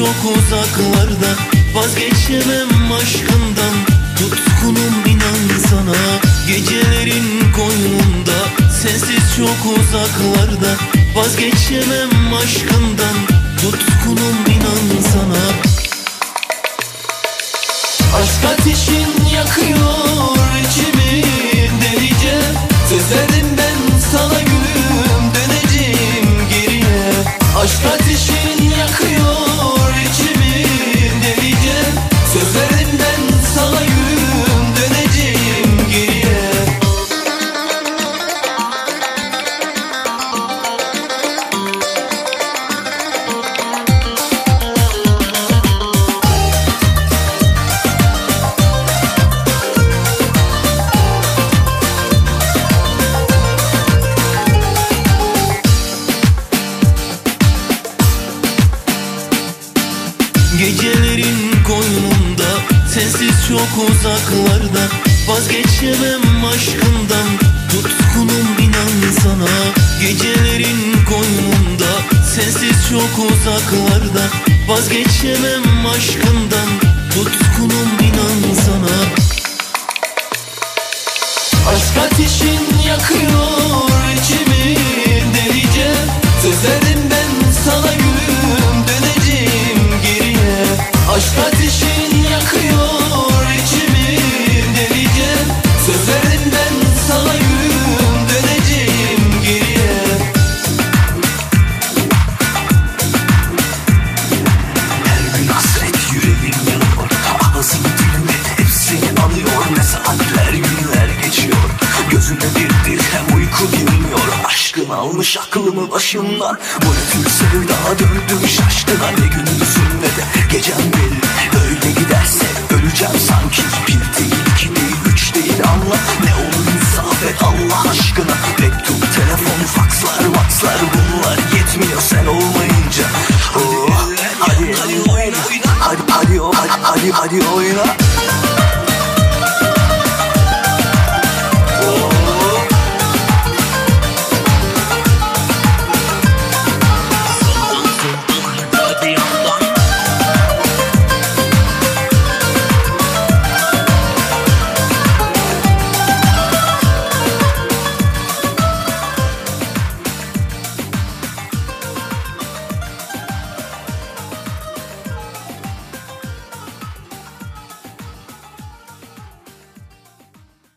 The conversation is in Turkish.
çok uzaklarda, vazgeçemem aşkından. Tutkunum inan sana, gecelerin koynunda, sensiz çok uzaklarda, vazgeçemem aşkından. Tutkunum inan sana. Aşk ateşin yakıyor içimi delice. Söz verdim ben sana gülüm, döneceğim geriye. Aşk ateşin yakıyor içimi delice. Söz verdim ben sana gülüm, döneceğim geriye. Gecelerin koynunda, sensiz çok uzaklarda, vazgeçemem aşkından. Tutkunum inan sana, gecelerin koynunda, sensiz çok uzaklarda, vazgeçemem aşkından. Tutkunum inan sana. Aşk ateşin yakıyor içimi delice. Söz verdim ben sana gülüm, döneceğim geriye. Aşk ateşin yakıyor içimi delice. Söz verdim ben sana gülüm, döneceğim geriye. Her gün hasret yüreğim yanıyor, ağzım dilim hepsini alıyor. Ne saatler günler geçiyor, gözüme bir dirhem uyku girmiyor. Aşkın almış aklımı başımdan, bu ne tür sevda döndüm şaşkına. Ne gündüzüm ne de gecem belli, böyle giderse öleceğim sanki. Bir değil iki değil üç değil, anla ne olur insaf et Allah aşkına. Mektup, telefon, fakslar bunlar yetmiyor sen olmayınca. Oh, hadi oyna, hadi oyna.